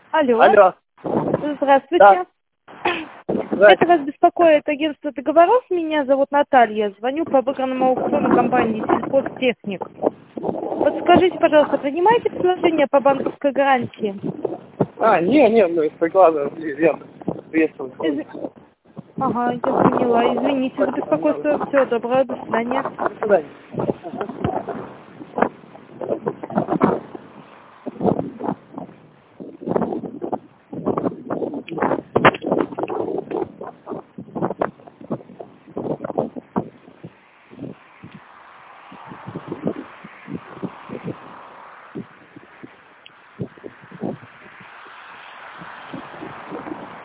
Алло. Алло. Здравствуйте. Да. Это вас беспокоит агентство договоров. Меня зовут Наталья. Звоню по выигранному аукциону компании «Сельхозтехник». Подскажите, пожалуйста, принимаете предложение по банковской гарантии? Не, мы прикладываем клиент. Приветствую. Ага, я поняла. Извините за беспокойство. Всего доброго. До свидания. До свидания.